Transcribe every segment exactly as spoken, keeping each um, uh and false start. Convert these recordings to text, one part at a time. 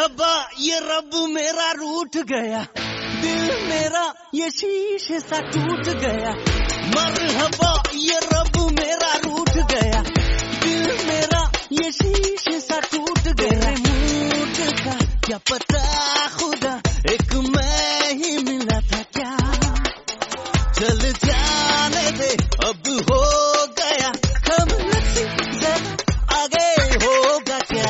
मरहबा ये रब मेरा रूठ गया, दिल मेरा ये शीशे सा टूट गया। मरहबा ये रब मेरा रूठ गया, दिल मेरा ये शीशे सा टूट गया। मूड का क्या पता खुदा, एक मैं ही मिला था क्या। चल जाने दे अब हो गया, हम लसी जरा आगे होगा क्या।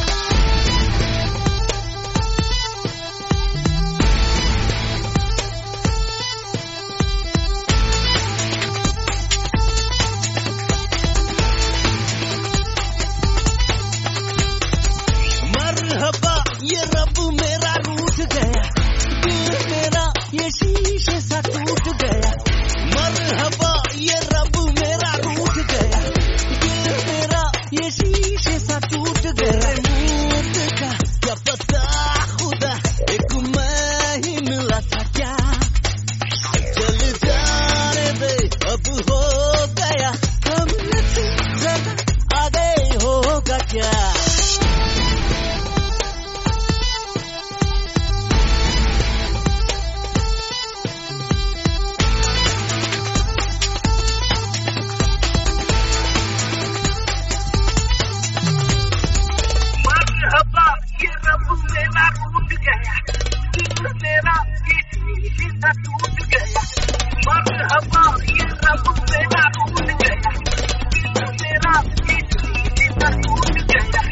मरहबा ये रब मेरा रूठ गया, दिल मेरा ये शीशे सा टूट गया। मरहबा ये रब मेरा रूठ गया, दिल मेरा ये शीशे सा टूट गया। मूड का क्या पता खुदा, एक मैं ही मिला था क्या। चल जाने दे अब हो गया, हम लसी जरा आगे होगा क्या। ये रब मेरा रूठ गया, दिल मेरा ये शीशे सा टूट गया। मरहबा ये रब मेरा रूठ गया, दिल मेरा ये शीशे सा टूट गया।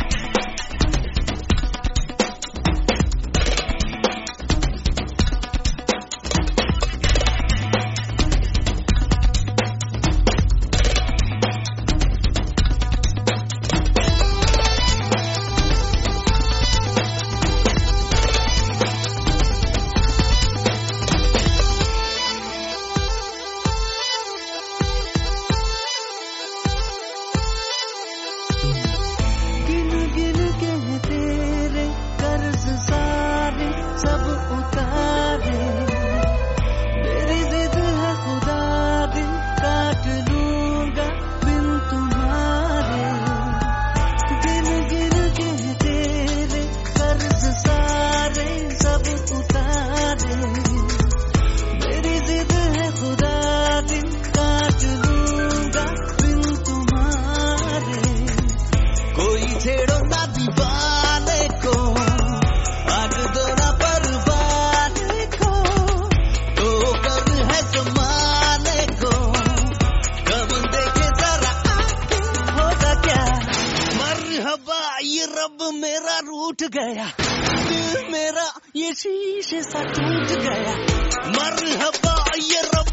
छेड़ो ना दीवाने को, आग दो ना परवाने को, तो कर है जमाने को, कम देखे जरा आगे होगा क्या। मरहबा ये रब मेरा रूठ गया, दिल मेरा ये शीशे सा टूट गया। मरहबा ये रब